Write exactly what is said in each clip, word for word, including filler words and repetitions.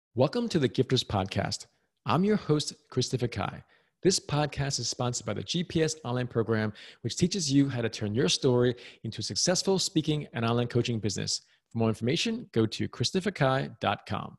Welcome to the Gifters Podcast. I'm your host, Christopher Kai. This podcast is sponsored by the G P S Online Program, which teaches you how to turn your story into a successful speaking and online coaching business. For more information, go to christopher kai dot com.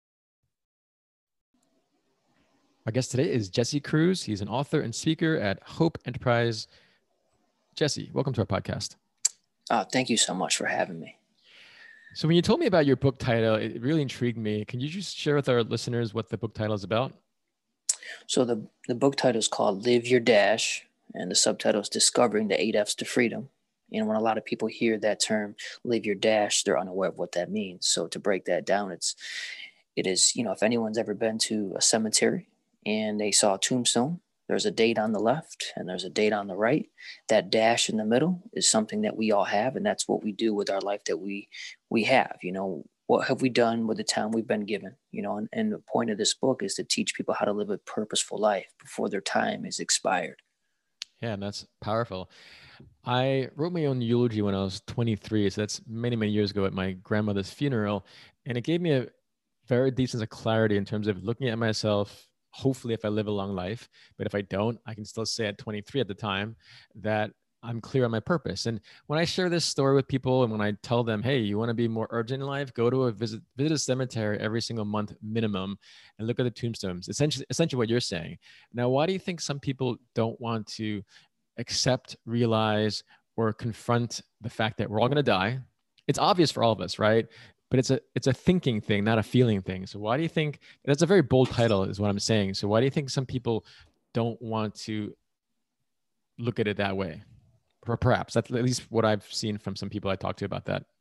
Our guest today is Jesse Cruz. He's an author and speaker at Hope Enterprise. Jesse, welcome to our podcast. Oh, thank you so much for having me. So when you told me about your book title, it really intrigued me. Can you just share with our listeners what the book title is about? So the, the book title is called Live Your Dash, and the subtitle is Discovering the Eight F's to Freedom. And when a lot of people hear that term, live your dash, they're unaware of what that means. So to break that down, it's, it is, you know, if anyone's ever been to a cemetery and they saw a tombstone, there's a date on the left and there's a date on the right. That dash in the middle is something that we all have. And that's what we do with our life that we, we have, you know, what have we done with the time we've been given, you know, and, and the point of this book is to teach people how to live a purposeful life before their time is expired. Yeah, and that's powerful. I wrote my own eulogy when I was twenty-three. So that's many, many years ago at my grandmother's funeral. And it gave me a very deep sense of clarity in terms of looking at myself. Hopefully, if I live a long life, but if I don't, I can still say at twenty-three at the time that I'm clear on my purpose. And when I share this story with people and when I tell them, hey, you want to be more urgent in life, go to a visit, visit a cemetery every single month minimum and look at the tombstones, essentially, essentially what you're saying. Now, why do you think some people don't want to accept, realize, or confront the fact that we're all going to die? It's obvious for all of us, right? But it's a it's a thinking thing, not a feeling thing. So why do you think that's a very bold title is what I'm saying. So why do you think some people don't want to look at it that way? Or perhaps that's at least what I've seen from some people I talked to about that.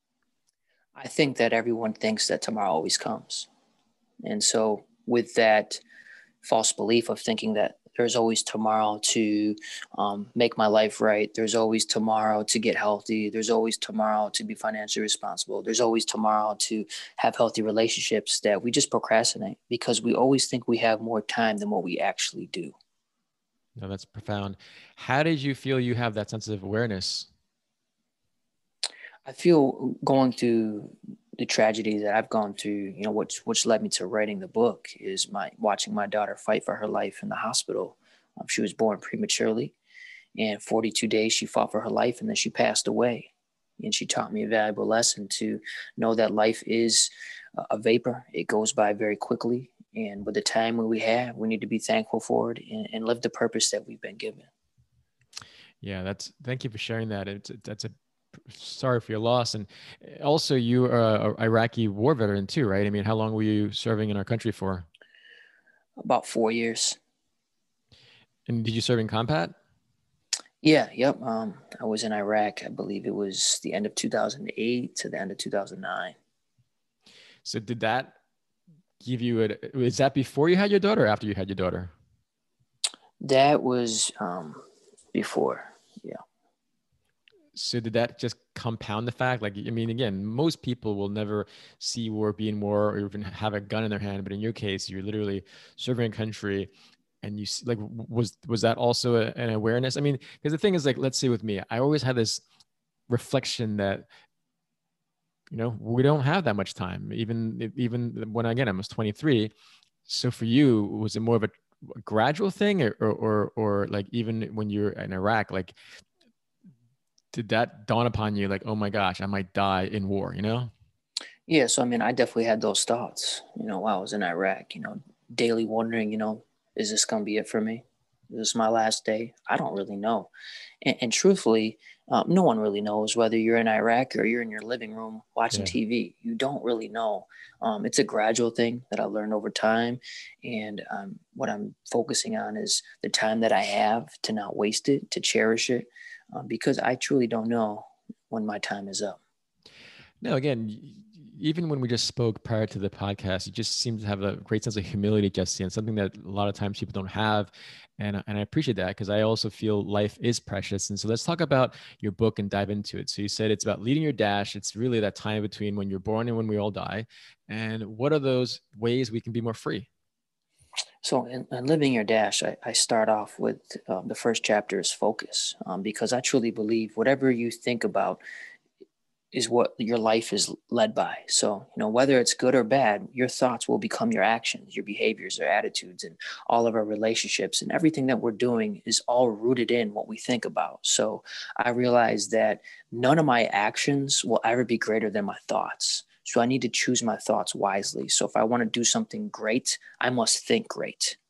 I think that everyone thinks that tomorrow always comes. And so with that false belief of thinking that there's always tomorrow to um, make my life right. There's always tomorrow to get healthy. There's always tomorrow to be financially responsible. There's always tomorrow to have healthy relationships, that we just procrastinate because we always think we have more time than what we actually do. No, that's profound. How did you feel you have that sense of awareness? I feel going through the tragedy that I've gone through, you know, which which led me to writing the book, is my watching my daughter fight for her life in the hospital. Um, she was born prematurely, and forty-two days she fought for her life, and then she passed away. And she taught me a valuable lesson to know that life is a vapor. It goes by very quickly. And with the time we have, we need to be thankful for it and, and live the purpose that we've been given. Yeah, that's, thank you for sharing that. It's, that's a, sorry for your loss. And also you are an Iraqi war veteran too, right? I mean, how long were you serving in our country for? About four years. And did you serve in combat? Yeah, yep. Um, I was in Iraq. I believe it was the end of two thousand eight to the end of two thousand nine. So did that give you a, is that before you had your daughter or after you had your daughter? That was um, before, yeah. So did that just compound the fact? Like, I mean, again, most people will never see war being war or even have a gun in their hand. But in your case, you're literally serving a country. And you like, was, was that also a, an awareness? I mean, because the thing is, like, let's say with me, I always had this reflection that, you know, we don't have that much time, even, even when, again, I was twenty-three. So for you, was it more of a gradual thing or, or, or, or like, even when you're in Iraq, like, did that dawn upon you? Like, oh my gosh, I might die in war, you know? Yeah. So, I mean, I definitely had those thoughts, you know, while I was in Iraq, you know, daily wondering, you know, is this going to be it for me? Is this my last day? I don't really know. And, and truthfully, um, no one really knows whether you're in Iraq or you're in your living room watching Yeah. T V. You don't really know. Um, it's a gradual thing that I learned over time. And um, what I'm focusing on is the time that I have to not waste it, to cherish it, um, because I truly don't know when my time is up. No, again, even when we just spoke prior to the podcast, you just seem to have a great sense of humility, Jesse, and something that a lot of times people don't have. And, and I appreciate that because I also feel life is precious. And so let's talk about your book and dive into it. So you said it's about leading your dash. It's really that time between when you're born and when we all die. And what are those ways we can be more free? So in, in Living Your Dash, I, I start off with um, the first chapter is focus, um, because I truly believe whatever you think about, is what your life is led by. So, you know, whether it's good or bad, your thoughts will become your actions, your behaviors, or attitudes, and all of our relationships and everything that we're doing is all rooted in what we think about. So I realized that none of my actions will ever be greater than my thoughts. So I need to choose my thoughts wisely. So if I want to do something great, I must think great.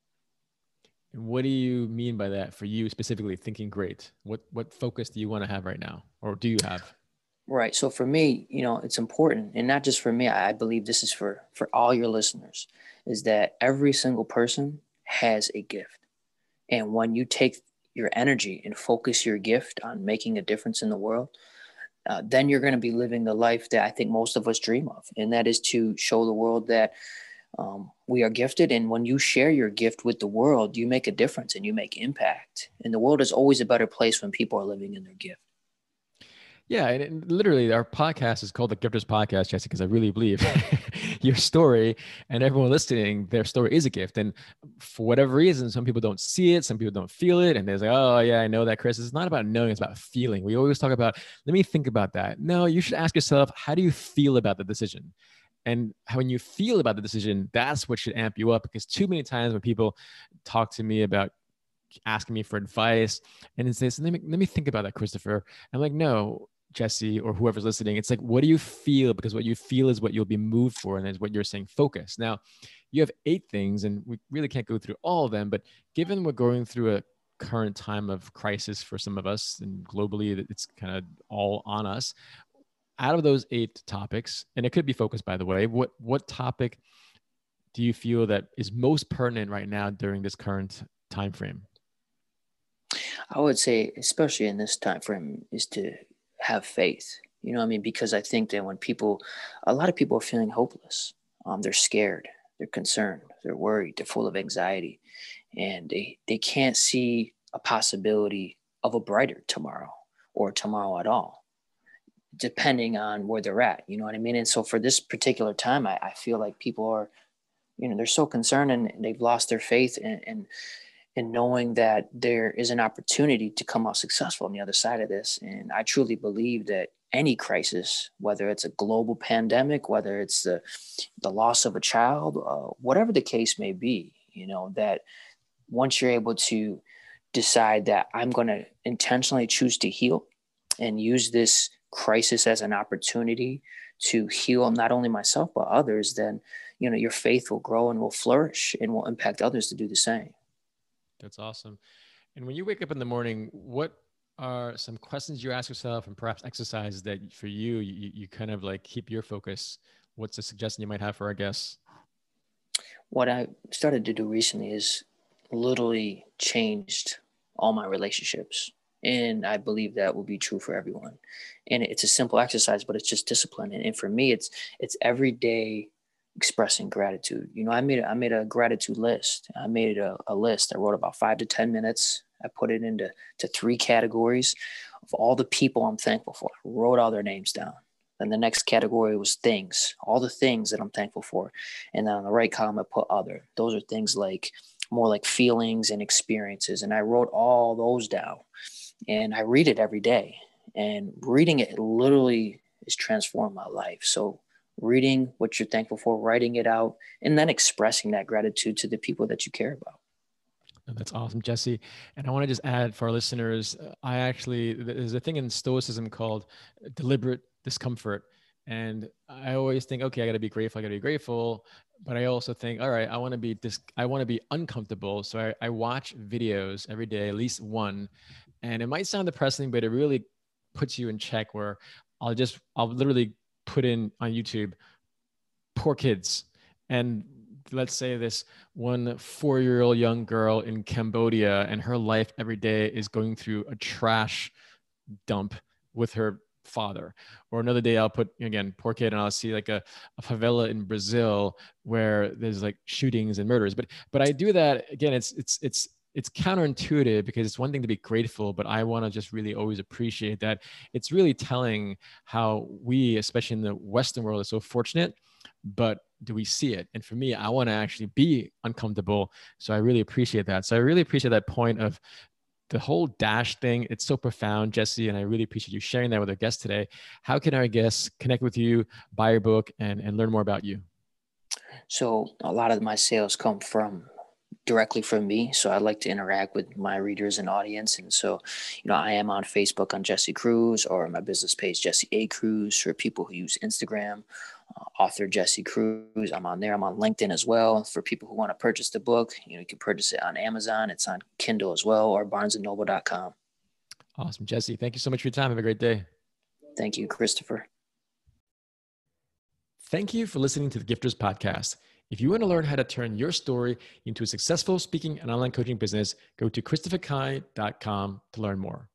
And what do you mean by that for you specifically, thinking great? What what focus do you want to have right now, or do you have? Right. So for me, you know, it's important, and not just for me, I believe this is for for all your listeners, is that every single person has a gift. And when you take your energy and focus your gift on making a difference in the world, uh, then you're going to be living the life that I think most of us dream of. And that is to show the world that um, we are gifted. And when you share your gift with the world, you make a difference and you make impact. And the world is always a better place when people are living in their gift. Yeah, and, and literally, our podcast is called the Gifters Podcast, Jesse, because I really believe your story and everyone listening, their story is a gift. And for whatever reason, some people don't see it, some people don't feel it, and they're like, "Oh, yeah, I know that, Chris." It's not about knowing; it's about feeling. We always talk about, "Let me think about that." No, you should ask yourself, "How do you feel about the decision?" And how, when you feel about the decision, that's what should amp you up. Because too many times when people talk to me about asking me for advice and it says, let me, let me think about that, Christopher. I'm like, no, Jesse, or whoever's listening, it's like, what do you feel? Because what you feel is what you'll be moved for. And is what you're saying, focus. Now, you have eight things, and we really can't go through all of them, but given we're going through a current time of crisis for some of us, and globally, it's kind of all on us. Out of those eight topics, and it could be focused, by the way, what, what topic do you feel that is most pertinent right now during this current time frame? I would say, especially in this time frame, is to have faith. You know what I mean? Because I think that when people, a lot of people are feeling hopeless. Um, they're scared, they're concerned, they're worried, they're full of anxiety, and they they can't see a possibility of a brighter tomorrow or tomorrow at all, depending on where they're at. You know what I mean? And so for this particular time, I, I feel like people are, you know, they're so concerned and they've lost their faith and, and and knowing that there is an opportunity to come out successful on the other side of this. And I truly believe that any crisis, whether it's a global pandemic, whether it's the, the loss of a child, uh, whatever the case may be, you know, that once you're able to decide that I'm going to intentionally choose to heal and use this crisis as an opportunity to heal not only myself, but others, then, you know, your faith will grow and will flourish and will impact others to do the same. That's awesome. And when you wake up in the morning, what are some questions you ask yourself, and perhaps exercises that for you, you, you kind of like keep your focus? What's a suggestion you might have for our guests? What I started to do recently is literally changed all my relationships. And I believe that will be true for everyone. And it's a simple exercise, but it's just discipline. And, and for me, it's, it's every day expressing gratitude. You know, I made, I made a gratitude list. I made a, a list. I wrote about five to ten minutes. I put it into to three categories of all the people I'm thankful for. I wrote all their names down. Then the next category was things, all the things that I'm thankful for. And then on the right column, I put other. Those are things like more like feelings and experiences. And I wrote all those down and I read it every day, and reading it literally has transformed my life. So reading what you're thankful for, writing it out, and then expressing that gratitude to the people that you care about. That's awesome, Jesse. And I want to just add for our listeners, I actually, there's a thing in Stoicism called deliberate discomfort. And I always think, okay, I got to be grateful. I got to be grateful. But I also think, all right, I want to be dis- I want to be uncomfortable. So I, I watch videos every day, at least one. And it might sound depressing, but it really puts you in check, where I'll just, I'll literally put in on YouTube, poor kids. And let's say this one four-year-old young girl in Cambodia, and her life every day is going through a trash dump with her father. Or another day I'll put, again, poor kid, and I'll see like a, a favela in Brazil where there's like shootings and murders. But but I do that, again, it's it's it's it's counterintuitive, because it's one thing to be grateful, but I want to just really always appreciate that. It's really telling how we, especially in the Western world, are so fortunate, but do we see it? And for me, I want to actually be uncomfortable. So I really appreciate that. So I really appreciate that point of the whole Dash thing, it's so profound, Jesse, and I really appreciate you sharing that with our guests today. How can our guests connect with you, buy your book, and, and learn more about you? So a lot of my sales come from directly from me. So I like to interact with my readers and audience. And so, you know, I am on Facebook on Jesse Cruz, or my business page, Jesse A. Cruz, for people who use Instagram, uh, author Jesse Cruz. I'm on there. I'm on LinkedIn as well. For people who want to purchase the book, you know, you can purchase it on Amazon. It's on Kindle as well, or barnes and noble dot com. Awesome. Jesse, thank you so much for your time. Have a great day. Thank you, Christopher. Thank you for listening to the Gifters Podcast. If you want to learn how to turn your story into a successful speaking and online coaching business, go to christopher kai dot com to learn more.